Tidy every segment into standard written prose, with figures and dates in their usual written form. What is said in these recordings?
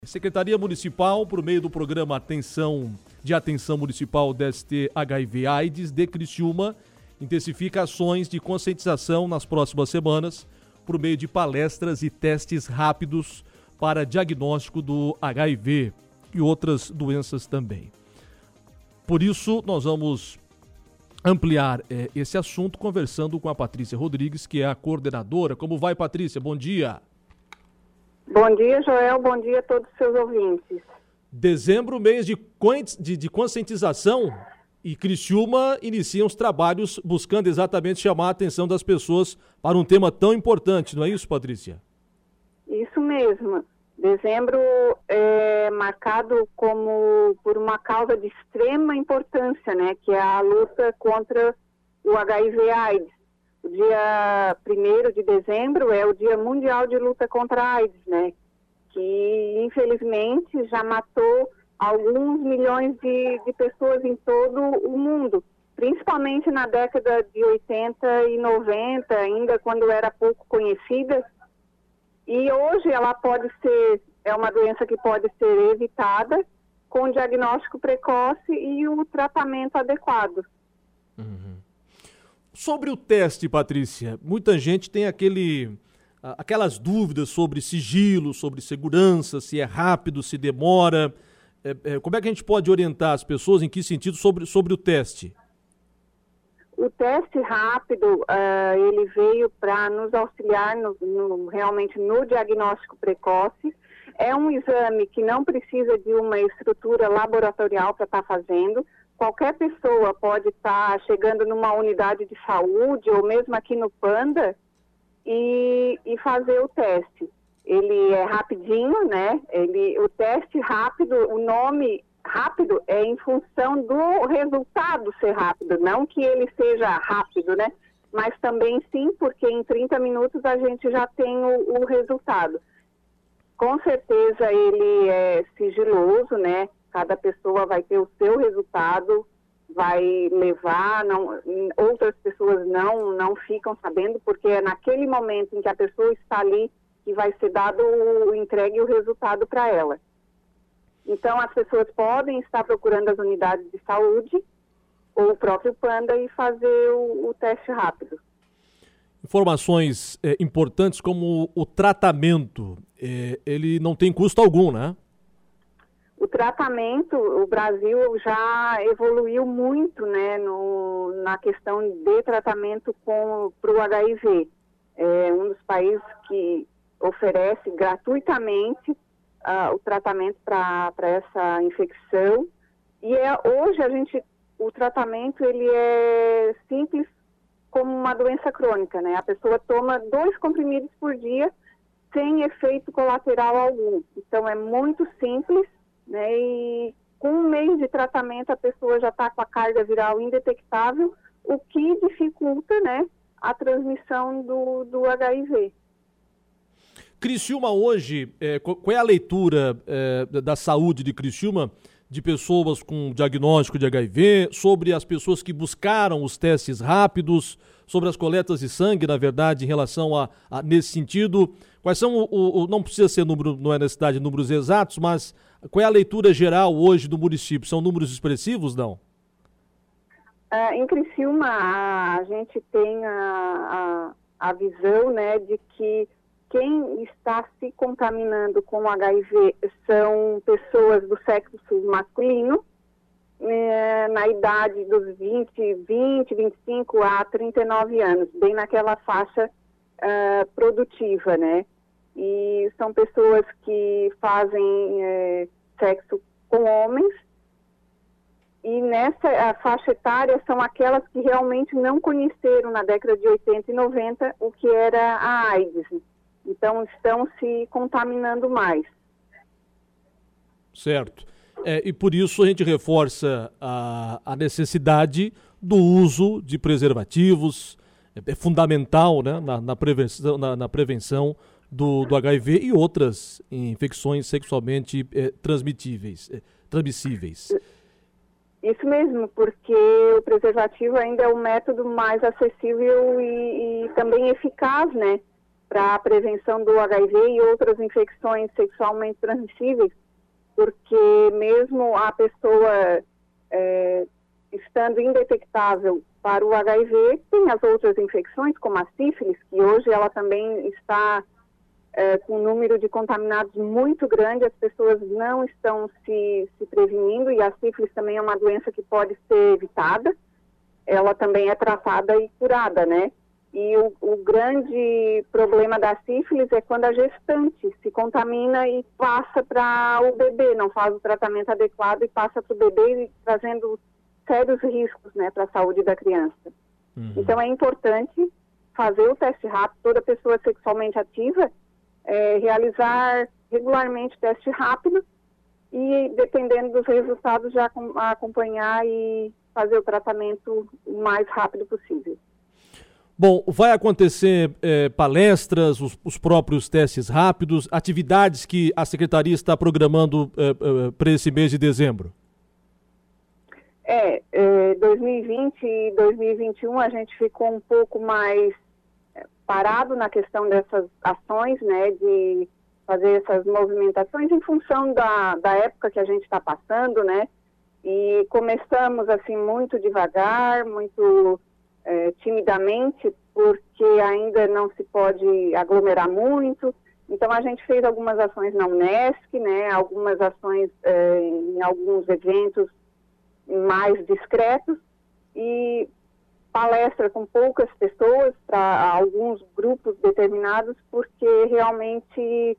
Secretaria Municipal, por meio do programa de Atenção Municipal DST-HIV/AIDS de Criciúma, intensifica ações de conscientização nas próximas semanas por meio de palestras e testes rápidos para diagnóstico do HIV e outras doenças também. Por isso, nós vamos ampliar esse assunto conversando com a Patrícia Rodrigues, que é a coordenadora. Como vai, Patrícia? Bom dia. Bom dia, Joel. Bom dia a todos os seus ouvintes. Dezembro, mês de conscientização, e Criciúma inicia os trabalhos buscando exatamente chamar a atenção das pessoas para um tema tão importante, não é isso, Patrícia? Isso mesmo. Dezembro é marcado como por uma causa de extrema importância, né, que é a luta contra o HIV/AIDS. O dia 1º de dezembro é o Dia Mundial de Luta contra a AIDS, né? Que, infelizmente, já matou alguns milhões de pessoas em todo o mundo, principalmente na década de 80 e 90, ainda quando era pouco conhecida. E hoje ela é uma doença que pode ser evitada com diagnóstico precoce e o tratamento adequado. Uhum. Sobre o teste, Patrícia, muita gente tem aquelas dúvidas sobre sigilo, sobre segurança, se é rápido, se demora. Como é que a gente pode orientar as pessoas, em que sentido, sobre o teste? O teste rápido, ele veio para nos auxiliar realmente no diagnóstico precoce. É um exame que não precisa de uma estrutura laboratorial para estar fazendo. Qualquer pessoa pode estar chegando numa unidade de saúde ou mesmo aqui no Panda e fazer o teste. Ele é rapidinho, né? O teste rápido, o nome rápido é em função do resultado ser rápido, não que ele seja rápido, né? Mas também sim, porque em 30 minutos a gente já tem o resultado. Com certeza ele é sigiloso, né? Cada pessoa vai ter o seu resultado, vai levar, outras pessoas não ficam sabendo, porque é naquele momento em que a pessoa está ali que vai ser dado entregue o resultado para ela. Então, as pessoas podem estar procurando as unidades de saúde ou o próprio Panda e fazer o teste rápido. Informações importantes como o tratamento, ele não tem custo algum, né? O tratamento, o Brasil já evoluiu muito, né, na questão de tratamento para o HIV. É um dos países que oferece gratuitamente o tratamento para essa infecção. E hoje o tratamento ele é simples como uma doença crônica, né? A pessoa toma 2 comprimidos por dia sem efeito colateral algum. Então é muito simples, né? E com 1 mês de tratamento a pessoa já está com a carga viral indetectável, o que dificulta, né, a transmissão do HIV. Criciúma hoje, qual é a leitura da saúde de Criciúma de pessoas com diagnóstico de HIV, sobre as pessoas que buscaram os testes rápidos, sobre as coletas de sangue, na verdade, em relação nesse sentido? Quais são, não precisa ser número, não é necessidade de números exatos, mas qual é a leitura geral hoje do município? São números expressivos, não? Em Criciúma, a gente tem a visão, né, de que quem está se contaminando com HIV são pessoas do sexo masculino, na idade dos 25 a 39 anos, bem naquela faixa produtiva, né? E são pessoas que fazem sexo com homens, e nessa faixa etária são aquelas que realmente não conheceram na década de 80 e 90 o que era a AIDS. Então, estão se contaminando mais. Certo. E por isso a gente reforça a necessidade do uso de preservativos. É fundamental, né, na prevenção do HIV e outras infecções sexualmente transmissíveis. Isso mesmo, porque o preservativo ainda é o método mais acessível e também eficaz, né? para a prevenção do HIV e outras infecções sexualmente transmissíveis, porque mesmo a pessoa estando indetectável para o HIV, tem as outras infecções, como a sífilis, que hoje ela também está com um número de contaminados muito grande, as pessoas não estão se prevenindo, e a sífilis também é uma doença que pode ser evitada, ela também é tratada e curada, né? E o grande problema da sífilis é quando a gestante se contamina e passa para o bebê, não faz o tratamento adequado e passa para o bebê, trazendo sérios riscos, né, para a saúde da criança. Uhum. Então é importante fazer o teste rápido, toda pessoa sexualmente ativa, realizar regularmente teste rápido e, dependendo dos resultados, já acompanhar e fazer o tratamento o mais rápido possível. Bom, vai acontecer palestras, os próprios testes rápidos, atividades que a Secretaria está programando para esse mês de dezembro? 2020 e 2021 a gente ficou um pouco mais parado na questão dessas ações, né, de fazer essas movimentações em função da época que a gente está passando, né, e começamos assim muito devagar, muito timidamente, porque ainda não se pode aglomerar muito. Então a gente fez algumas ações na Unesc, né, algumas ações em alguns eventos mais discretos e palestra com poucas pessoas para alguns grupos determinados, porque realmente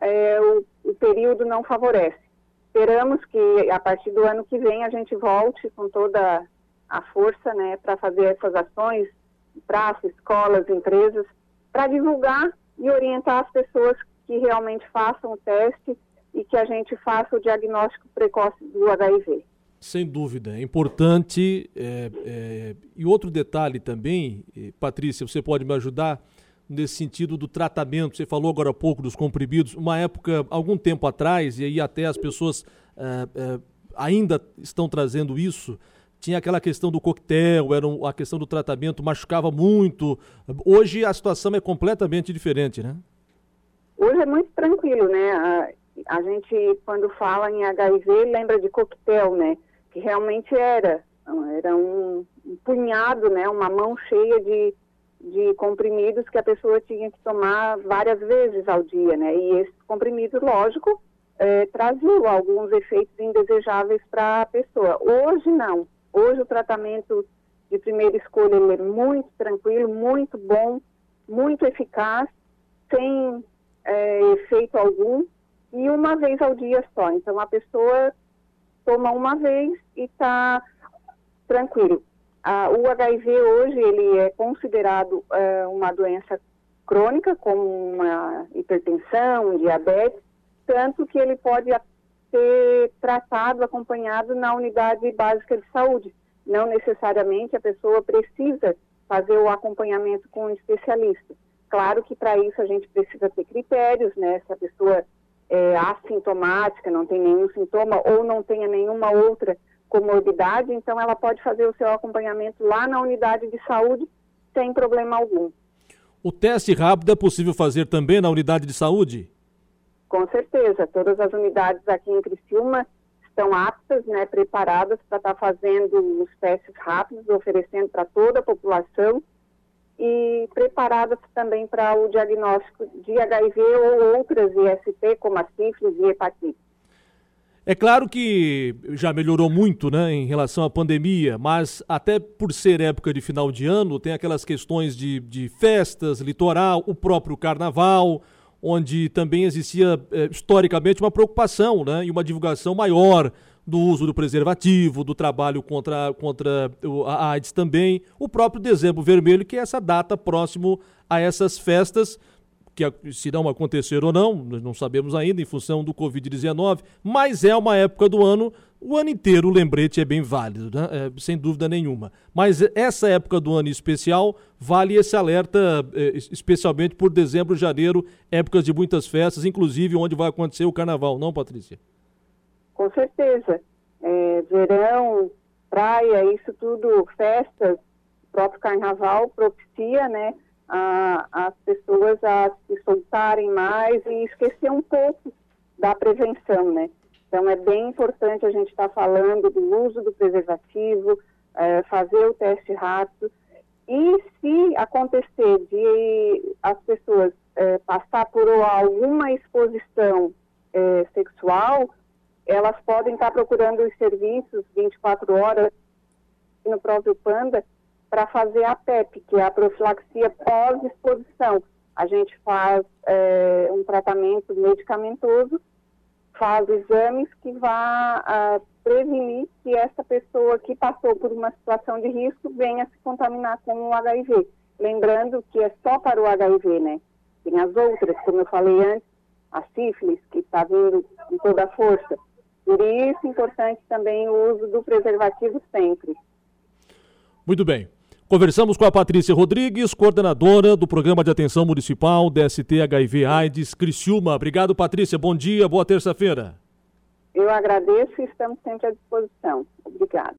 o período não favorece. Esperamos que a partir do ano que vem a gente volte com toda a força, né, para fazer essas ações, praças, escolas, empresas, para divulgar e orientar as pessoas que realmente façam o teste e que a gente faça o diagnóstico precoce do HIV. Sem dúvida, é importante. E outro detalhe também, Patrícia, você pode me ajudar nesse sentido do tratamento. Você falou agora há pouco dos comprimidos. Uma época, algum tempo atrás, e aí até as pessoas ainda estão trazendo isso, tinha aquela questão do coquetel, a questão do tratamento, machucava muito. Hoje a situação é completamente diferente, né? Hoje é muito tranquilo, né? A gente, quando fala em HIV, lembra de coquetel, né? Que realmente era um punhado, né? Uma mão cheia de comprimidos que a pessoa tinha que tomar várias vezes ao dia, né? E esses comprimidos, lógico, traziam alguns efeitos indesejáveis para a pessoa. Hoje, não. Hoje o tratamento de primeira escolha ele é muito tranquilo, muito bom, muito eficaz, sem efeito algum, e uma vez ao dia só. Então a pessoa toma uma vez e está tranquilo. O HIV hoje ele é considerado uma doença crônica, como uma hipertensão, um diabetes, tanto que ele pode ser tratado, acompanhado na unidade básica de saúde. Não necessariamente a pessoa precisa fazer o acompanhamento com um especialista. Claro que para isso a gente precisa ter critérios, né? Se a pessoa é assintomática, não tem nenhum sintoma ou não tenha nenhuma outra comorbidade, então ela pode fazer o seu acompanhamento lá na unidade de saúde sem problema algum. O teste rápido é possível fazer também na unidade de saúde? Com certeza, todas as unidades aqui em Criciúma estão aptas, né, preparadas para estar fazendo os testes rápidos, oferecendo para toda a população e preparadas também para o diagnóstico de HIV ou outras IST, como a sífilis e hepatite. É claro que já melhorou muito, né, em relação à pandemia, mas até por ser época de final de ano, tem aquelas questões de festas, litoral, o próprio carnaval, onde também existia historicamente uma preocupação, né, e uma divulgação maior do uso do preservativo, do trabalho contra a AIDS também, o próprio Dezembro Vermelho, que é essa data próximo a essas festas, que se não acontecer ou não, nós não sabemos ainda, em função do Covid-19, mas é uma época do ano, o ano inteiro o lembrete é bem válido, né? Sem dúvida nenhuma. Mas essa época do ano em especial, vale esse alerta, especialmente por dezembro, janeiro, épocas de muitas festas, inclusive onde vai acontecer o carnaval, não, Patrícia? Com certeza. Verão, praia, isso tudo, festas, o próprio carnaval propicia, né? as pessoas a se soltarem mais e esquecer um pouco da prevenção, né? Então, é bem importante a gente estar falando do uso do preservativo, fazer o teste rápido. E se acontecer de as pessoas passar por alguma exposição sexual, elas podem estar procurando os serviços 24 horas no próprio Panda para fazer a PEP, que é a profilaxia pós-exposição. A gente faz um tratamento medicamentoso, faz exames que vá prevenir que essa pessoa que passou por uma situação de risco venha se contaminar com o HIV. Lembrando que é só para o HIV, né? Tem as outras, como eu falei antes, a sífilis, que está vindo com toda a força. Por isso, é importante também o uso do preservativo sempre. Muito bem. Conversamos com a Patrícia Rodrigues, coordenadora do Programa de Atenção Municipal DST HIV/AIDS Criciúma. Obrigado, Patrícia. Bom dia, boa terça-feira. Eu agradeço e estamos sempre à disposição. Obrigada.